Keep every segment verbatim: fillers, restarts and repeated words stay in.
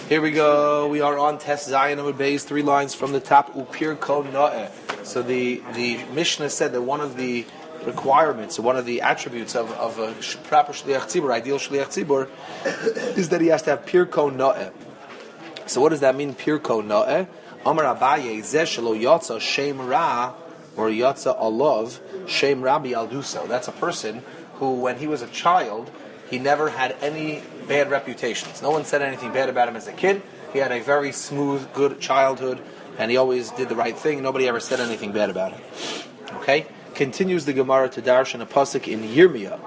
Here we go. We are on Tes Zayin Amud Beis, three lines from the top. Upir Ko No'eh. So the, the Mishnah said that one of the requirements, one of the attributes of, of a proper Shliach Tzibur, ideal Shliach Tzibur, is that he has to have Pir Ko No'eh. So what does that mean, Pir Ko No'eh? Amar Abaye, Zeh Shelo Yotza Shem Ra, or Yotza Alov, Shem Rabbi Alduso. That's a person who, when he was a child, he never had any bad reputations. No one said anything bad about him as a kid. He had a very smooth, good childhood, and he always did the right thing. Nobody ever said anything bad about him. Okay? Continues the Gemara to darshan a pasuk in Yirmiyah.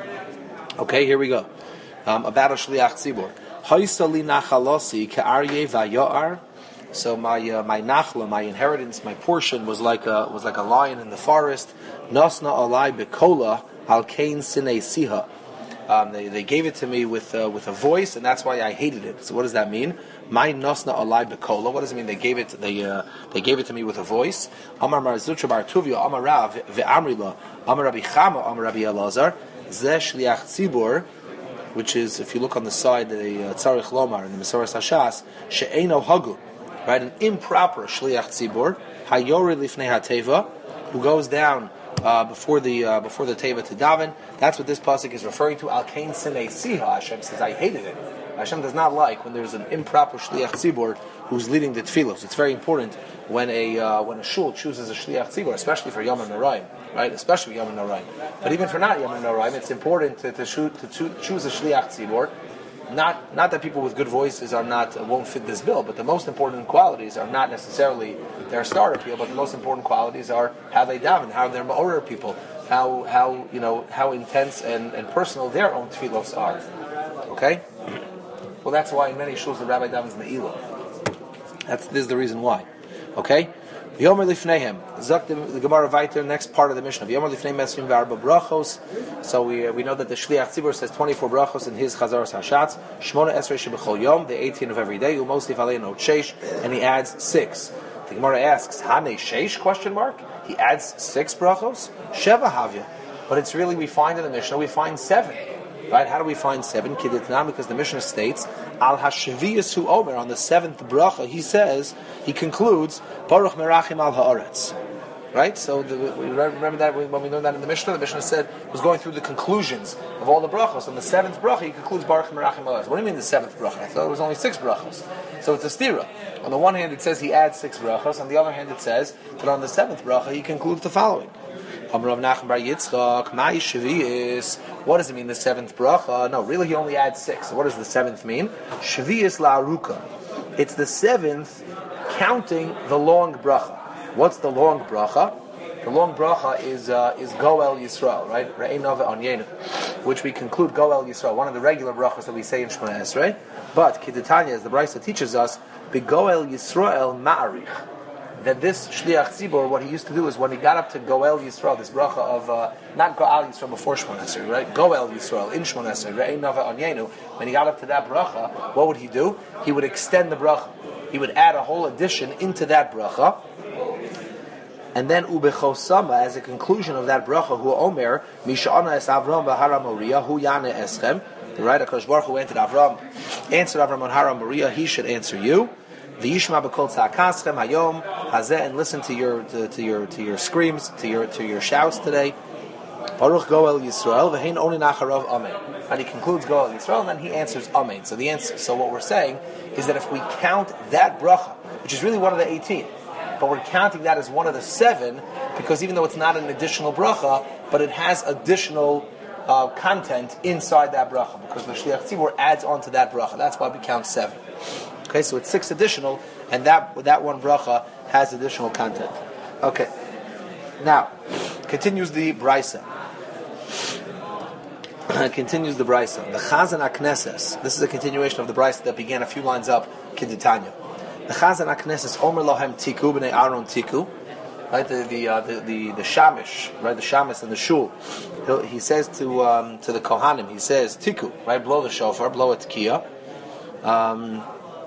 Okay, here we go. Um, about a shliach tzibur. Haisali nachalosi ka'aryeh va'yo'ar. So my uh, my nachla, my inheritance, my portion was like a was like a lion in the forest. Nasna alai bekola al kain sinei siha. Um, they, they gave it to me with uh, with a voice, and that's why I hated it. So what does that mean? My nasna alai bekola. What does it mean? They gave it. They uh, they gave it to me with a voice. Amar Mar Zutra Bar Tuvia Amar Rav ve'Amrila Amar Rabbi Chama Amar Rabbi Elazar Zeh Shliach Tzibur, which is, if you look on the side, the Tzarich Lomar and the Mesoras Hashas, she'eino hagu, right? An improper Shliach Tzibur, hayori lifnei hateva, who goes down Uh, before the uh, before the teva to daven. That's what this pasuk is referring to. Al kain sinei siha. Hashem says, I hated it. Hashem does not like when there's an improper shliach tzibur who's leading the tefillos. It's very important when a uh, when a shul chooses a shliach tzibur, especially for Yom HaNorayim, right? Especially Yom HaNorayim. But even for not Yom HaNorayim, it's important to, to, shoot, to choose a shliach tzibur. Not not that people with good voices are not uh, won't fit this bill, but the most important qualities are not necessarily their star appeal, but the most important qualities are how they daven, how they're ma'orer people, how how you know how intense and, and personal their own tefillos are. Okay, well that's why in many shuls the rabbi davens ne'ilah. That's this is the reason why. Okay. Yomer lifneihem. Zok the Gemara Vayter, next part of the Mishnah. Yomer lifnei mesrim v'arba brachos. So we uh, we know that the Shliach Tzibur says twenty-four brachos in his Chazaros Hashatz. Shmona esrei shebechol yom, the eighteen of every day. Umosli falei no sheish, and he adds six. The Gemara asks, Hane sheish? Question mark. He adds six brachos. Sheva havya. But it's really, we find in the Mishnah we find seven. Right? How do we find seven? Kiditna, because the Mishnah states, Al Hashviyas Hu Omer, on the seventh bracha, he says, he concludes, Baruch Merachim Al Haaretz. Right? So the, we remember that when we learned that in the Mishnah, the Mishnah said, was going through the conclusions of all the brachos. On the seventh bracha, he concludes Baruch Merachim Al Haaretz. What do you mean the seventh bracha? I thought it was only six brachos. So it's a stira. On the one hand, it says he adds six brachos. On the other hand, it says that on the seventh bracha, he concludes the following. What does it mean, the seventh bracha? No, really he only adds six. So what does the seventh mean? Shvi'is la'aruka. It's the seventh counting the long bracha. What's the long bracha? The long bracha is uh, is Goel Yisrael, right? Re'enava Onyenu, which we conclude Goel Yisrael, one of the regular brachas that we say in Shemona Esrei. But Kiditanya, as the Brisa teaches us, Begoel Yisrael Ma'arich. That this Shliach Tzibur, what he used to do is when he got up to Goel Yisrael, this bracha of, uh, not Goel Yisrael before Shemona Esrei, right? Goel Yisrael in Shemona Esrei, Re'ei Nava Onyenu, when he got up to that bracha, what would he do? He would extend the bracha. He would add a whole addition into that bracha. And then Ubechosama, as a conclusion of that bracha, Hu Omer, Misha'ana es Avram Bahara Moriah, Hu Yana Eschem, the right HaKadosh Baruch Hu answered Avram, answered Avram on Hara Moriah, he should answer you. V'yishma b'kol tzakaschem hayom hazeh, and listen to your to, to your to your screams, to your to your shouts today. Baruch Goel Yisrael v'hein oni nacharav amen. And he concludes Goel Yisrael, and then he answers amen. So the answer, so what we're saying is that if we count that bracha, which is really one of the eighteen, but we're counting that as one of the seven, because even though it's not an additional bracha, but it has additional uh, content inside that bracha, because the Shliach Tzibur adds on to that bracha. That's why we count seven. Okay, so it's six additional, and that that one bracha has additional content. Okay, now continues the brisa. continues the brisa. The Chazan HaKnesses. This is a continuation of the brisa that began a few lines up. Kiditanya. The Chazan HaKnesses Omer Lohem Tiku b'nei Aaron Tiku. Right, the the, uh, the the the shamish, right, the shamis and the shul. He'll, he says to um, to the kohanim, he says Tiku, right, blow the shofar, blow a tekiah. Um,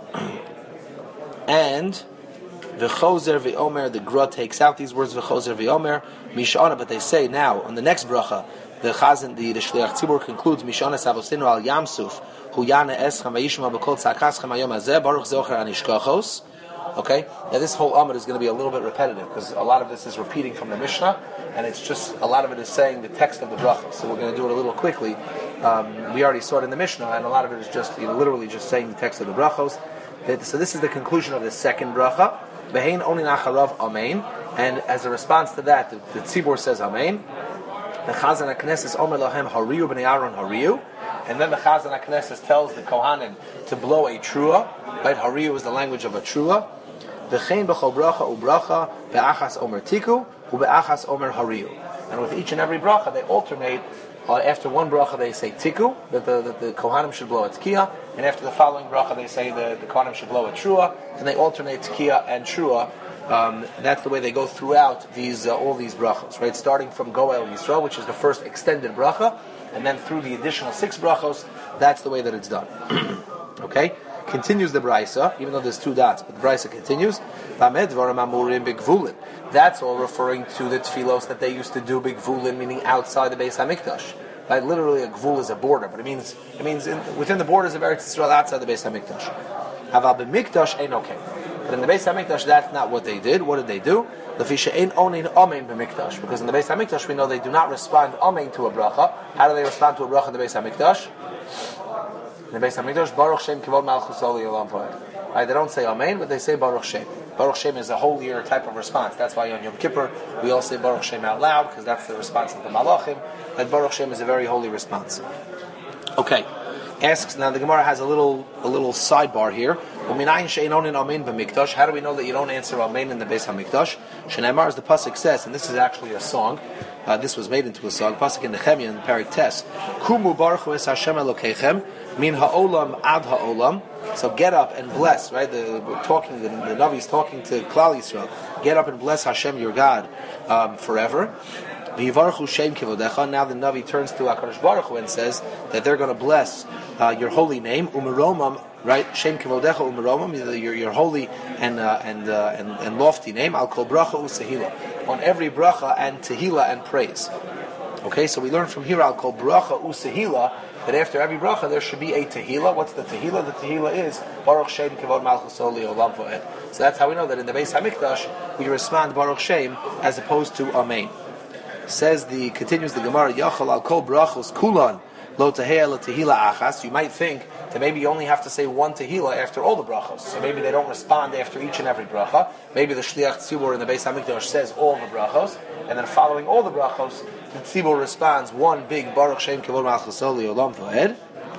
And v'chozer v'omer, the Gra takes out these words v'chozer v'omer mishana, but they say now on the next bracha the Chazan, the, the Shliach Tzibur concludes, Mishanas Avosinu al Yamsuf, Hu Yana Eschem Vayishma B'Kol Tzakaschem Hayom Hazeh, Baruch Zocher Anishkachos. Okay? Now this whole Amud is going to be a little bit repetitive, because a lot of this is repeating from the Mishnah, and it's just, a lot of it is saying the text of the bracha. So we're going to do it a little quickly. Um, we already saw it in the Mishnah, and a lot of it is just, you know, literally just saying the text of the brachos. So this is the conclusion of the second bracha. Behein Oni Nacharav Amen. And as a response to that, the, the Tzibur says Amen. The Chazan HaKnesses Omer Lahem Hariyu B'nei Aaron Hariyu. And then the Chazan HaKnesses tells the Kohanim to blow a trua. Right? Hariyu is the language of a trua. V'chein b'chol bracha u'bracha be'achas Omer Tiku u'be'achas Omer Hariyu. And with each and every bracha, they alternate. Uh, after one bracha, they say Tiku, that the, that the Kohanim should blow a Tkiya. And after the following bracha, they say the, the Kohanim should blow a Trua. And they alternate Tkiya and Trua. Um, that's the way they go throughout these uh, all these brachos, right? Starting from Goel Yisrael, which is the first extended bracha, and then through the additional six brachos, that's the way that it's done. Okay? Continues the Braisa, even though there's two dots, but the Braisa continues. That's all referring to the tefillos that they used to do b'gvulin, meaning outside the Beis Hamikdash. Right? Literally, a gvul is a border, but it means it means in, within the borders of Eretz Yisrael, outside the Beis Hamikdash. Haval b'mikdash ain't okay. But in the Beis Hamikdash, that's not what they did. What did they do? Lefisha ain't onin amen b'mikdash, because in the Beis Hamikdash we know they do not respond amen to a bracha. How do they respond to a bracha in the Beis Hamikdash? In the Beis Hamikdash, Baruch Shem Kivod Malchus Oli Olam V'ed. Right? They don't say amen, but they say Baruch Shem. Baruch Shem is a holier type of response. That's why on Yom Kippur we all say Baruch Shem out loud, because that's the response of the Malachim. And Baruch Shem is a very holy response. Okay. Asks now the Gemara has a little a little sidebar here. How do we know that you don't answer amen in the Beis Hamikdash? Shneimar, as the pasuk says, and this is actually a song. Uh, this was made into a song. Pasuk in Nehemiah in Parak Tes. Kumu baruchu es Hashem Elokeichem min ha'olam ad ha'olam. So get up and bless. Right, the, we're talking. The, the Navi is talking to Klal Yisrael. Get up and bless Hashem your God um, forever. V'yivarchu Shem Kivodecha. Now the Navi turns to HaKadosh Baruch Hu and says that they're going to bless uh, your holy name. Umeromam. Right, Shem Kivodecha Umeromam, your your holy and uh, and, uh, and and lofty name. Al kol bracha usehila, on every bracha and tehila and praise. Okay, so we learn from here Al kol bracha usehila that after every bracha there should be a tehila. What's the tehila? The tehila is Baruch Shem Kivod Malchus Oli Olam V'ed. So that's how we know that in the Beis Hamikdash we respond Baruch Shem as opposed to Amen. Says the continues the Gemara Yachal Al kol brachos kulan lo tehila lo tehila achas. You might think that maybe you only have to say one tehillah after all the brachos. So maybe they don't respond after each and every bracha. Maybe the Shliach Tzibur in the Beis Hamikdash says all the brachos, and then following all the brachos, the Tzibur responds one big Baruch Shem Kivod Malchus Oli Olam V'ed.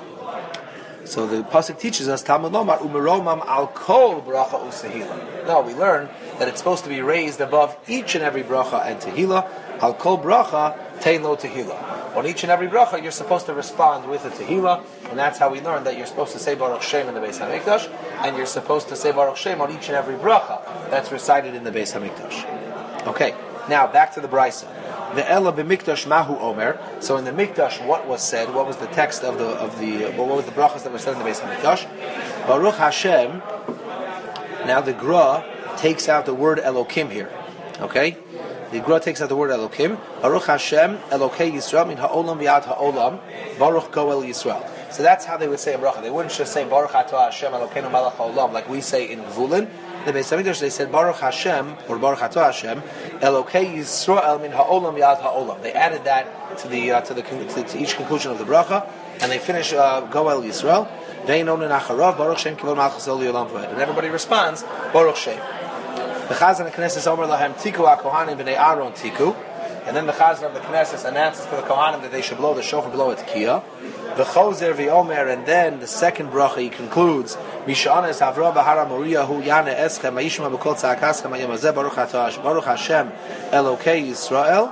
So the pasuk teaches us Talmud Lomar Umeromam Al Kol Bracha Usehila. No, we learn that it's supposed to be raised above each and every bracha and tehillah. Al Kol Bracha Tein Lo Tehillah. On each and every bracha, you're supposed to respond with a tehillah, and that's how we learn that you're supposed to say Baruch Shem in the Beis Hamikdash, and you're supposed to say Baruch Shem on each and every bracha that's recited in the Beis Hamikdash. Okay, now back to the Braisa. The Ella b'Mikdash Mahu Omer. So in the Mikdash, what was said? What was the text of the of the? What was the brachas that were said in the Beis Hamikdash? Baruch Hashem. Now the Gra takes out the word Elokim here. Okay. The Gra takes out the word Elokim. Baruch Hashem Elokei Yisrael min ha'olam v'yad ha'olam Baruch Goel Yisrael. So that's how they would say a bracha. They wouldn't just say Baruch Atah Hashem Elokeinu Melech Ha'olam like we say in Gvulin. In the Beis Hamikdash they said Baruch Hashem or Baruch Atah Hashem Elokei Yisrael min ha'olam v'yad ha'olam. They added that to the uh, to the to, to each conclusion of the bracha, and they finish uh, Goel Yisrael. Ve'in onen acharav Baruch Shem Kivod Malchus Oli Olam V'ed. And everybody responds Baruch Shem. The Chazan of the Knesset Omer Lahem Tiku HaKohanim B'nei Aaron Tiku, and then the Chazan of the Knesset announces to the Kohanim that they should blow the shofar, blow it Tkiya. The Chozer V'Omer, and then the second bracha he concludes Misha'anes Havra B'Hara Moriya Hu Yana Eschem Ma'ishma B'Kol Tza'akaschem Hayom Hazeh Baruch Atah Baruch Hashem Elokei Yisrael.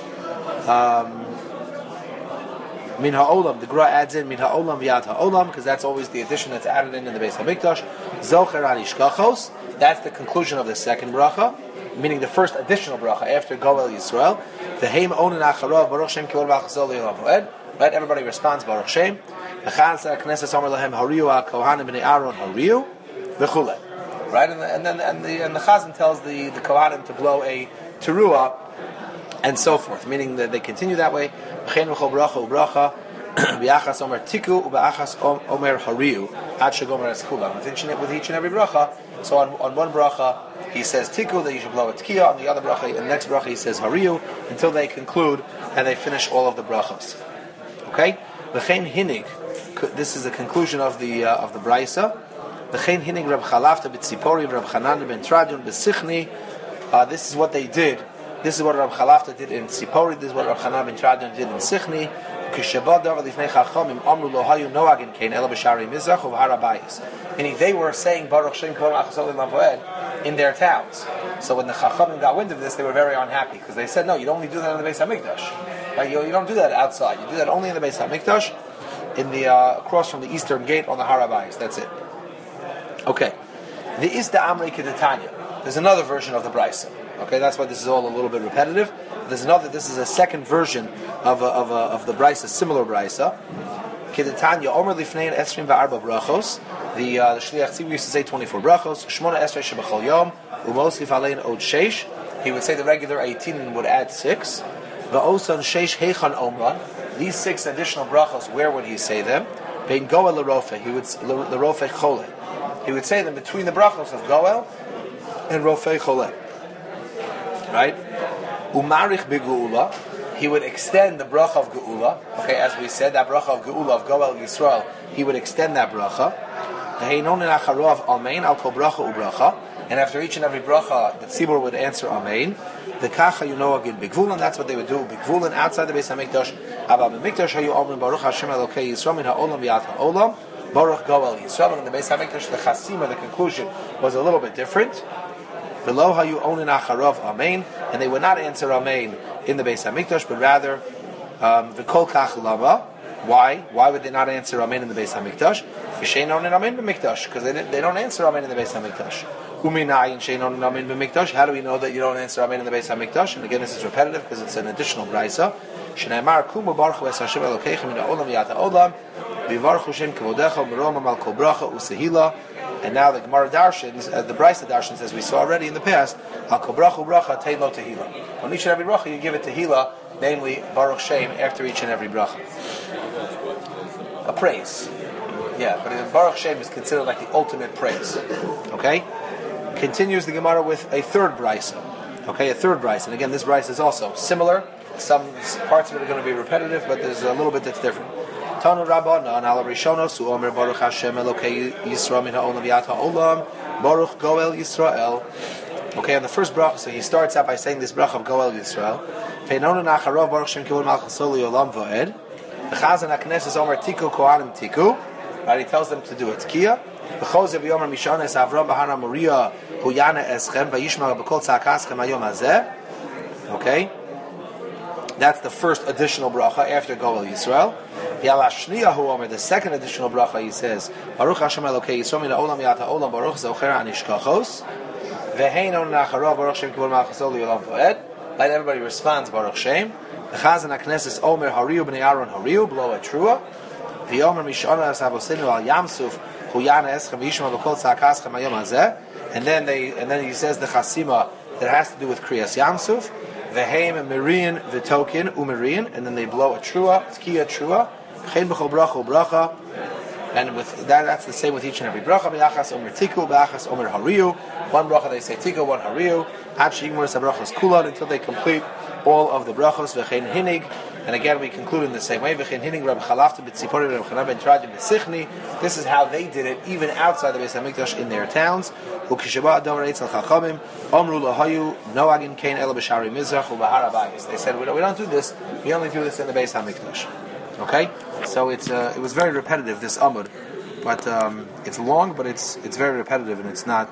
Um, Min ha'olam, the Gra adds in Min ha'olam v'yad ha'olam, because that's always the addition that's added in in the Beis Hamikdash. Zocher anishkachos, that's the conclusion of the second bracha, meaning the first additional bracha after Goel Yisrael. The Heim onen acharav Baruch Shem Kivod Malchus Oli Olam V'ed. Right, everybody responds Baruch Shem. The Chazan Knesset Omer Lahem Hariyu HaKohanim B'nei Aaron Hariyu V'chulei. Right, and, the, and then and the and the Chazan tells the the Kohanim to blow a teruah and so forth, meaning that they continue that way. V'chein v'chol bracha u'bracha b'achas omer tiku u'b'achas omer hariu ad shegomer es kulam. With each and every bracha, so on, on one bracha he says tiku, that you should blow a tkiya. On the other bracha, in the next bracha he says hariu, until they conclude and they finish all of the brachos. Okay? V'chein hinig. This is the conclusion of the uh, of the brayso. V'chein hinig Reb Chalafta b'tzipori Reb Chanana ben Tradion b'sichni. This is what they did. This is what Reb Chalafta did in Tzipori. This is what Reb Chanana ben Tradion did in Sichni. Meaning they were saying Baruch Shem Kol Achas Olam Voed in their towns. So when the Chachamim got wind of this, they were very unhappy because they said, "No, you don't only do that in the Beis Hamikdash. Right? You, you don't do that outside. You do that only in the Beis Hamikdash, in the uh, across from the eastern gate on the Har HaBayis. That's it." Okay. The Isda Amri Kedetanya. There's another version of the Brisa. Okay, that's why this is all a little bit repetitive. There's another. This is a second version of a, of a, of the Brisa, similar Brisa. Kedetanya Omer Lifnei Esrim VaArba Brachos. The uh, the Shliach Tzibur used to say twenty-four brachos. Shmona Esrei Shebachol Yom Umosif Alein Od Sheish. He would say the regular eighteen and would add six. Va'osan Sheish Heichan Omran. These six additional brachos, where would he say them? Bein Goel LaRofe. He would LaRofe Chole. He would say them between the brachos of Goel and Rofei Chole. Right? Umarich Begeula. He would extend the bracha of Geula. Okay, as we said, that bracha of Geula of Goel Yisrael, he would extend that bracha. And after each and every bracha, the tzibur would answer Amen. The kacha you know again Bigvulan, that's what they would do. Bigvulan outside the Beis Hamikdash. Abba B'Mikdash hayu omrim Baruch Hashem Elokei Yisrael min ha'olam v'yat ha'olam. Baruch Goel Yisrael. In the Beis Hamikdash, the chasima, the conclusion was a little bit different. Below hayu onin acharav Amen, and they would not answer Amen in the Beis Hamikdash, but rather v'kol kach lama. Why? Why would they not answer Amen in the Beis Hamikdash? V'shein onin Amen b'Mikdash, because they they don't answer Amen in the Beis Hamikdash. Uminayin shein onin Amen b'Mikdash. How do we know that you don't answer Amen in the Beis Hamikdash? And again, this is repetitive because it's an additional brayso. Shneimar kumu baruchu es Hashem Elokeichem min ha'olam v'yat ha'olam v'yivarchu Shem kavodecha u'meromam al kol bracha u'sehila. And now the Gemara Darshans, uh, the Brisa Darshans, as we saw already in the past, al kol bracha u'bracha tein lo tehila. On each and every bracha, you give it tehila, namely Baruch Shem, after each and every bracha. A praise. Yeah, but Baruch Shem is considered like the ultimate praise. Okay? Continues the Gemara with a third Brisa. Okay, a third Brisa. And again, this Brisa is also similar. Some parts of it are going to be repetitive, but there's a little bit that's different. Tanu Rabbanan ala Rishono su Omer Baruch Hashem Elokei Yisrael min ha'olam v'yat ha'olam Baruch Goel Yisrael. Okay, on the first bracha, so he starts out by saying this bracha of Goel Yisrael. Fe'nonu nacharav Baruch Shem kivul malchasoli olam v'ed. The Chazan HaKnesses Omer Tiku Kohanim Tiku. Right, he tells them to do it. Tkiya. V'chozev Yomer Mishanes Avram Bahara Maria Huyana Eschem V'yishma B'kol Tzakaschem Hayom Hazeh. Okay, that's the first additional bracha after Goel Yisrael. The second additional bracha, he says, Baruch Hashem Elokei Yisrael min ha'olam v'yat ha'olam Baruch Zocher ha'nishkachos v'hein on nacharav Baruch Shem kivul malchasoli olam v'ed. Like everybody responds, Baruch Shem. The Chazan HaKnesses Omer Hariu b'nei Aaron Hariu, blow a trua. The Omer Mishana Savosinu al Yamsuf Huyana Eschem Yishma B'kol Tzakaschem Hayom Hazeh. And then they, and then he says the Chasima that has to do with Kriyas Yamsuf. V'heim Mirian V'tokin Umirian, and then they blow a trua, Tkiya trua. Chen b'chol bracha bracha. And with that, that's the same with each and every bracha. B'achas Omer Tiku, b'achas Omer Hariu. One bracha they say Tiku, one Hariu. Ad she'igmor sabrachos kulan, until they complete all of the brachos. V'chein hinig. And again, we conclude in the same way. V'chein hinig Reb Chalafta b'tzipori Reb Chanana ben Tradion b'sichni. This is how they did it, even outside the Beis Hamikdash in their towns. U'kisheba adom reitzal chachamim omru lahayu noagin kein ela b'shari mizrach u'bahar habayis. They said, we don't, we don't do this. We only do this in the Beis Hamikdash. Okay, so it's uh, it was very repetitive, this Amud, but um, it's long, but it's it's very repetitive, and it's not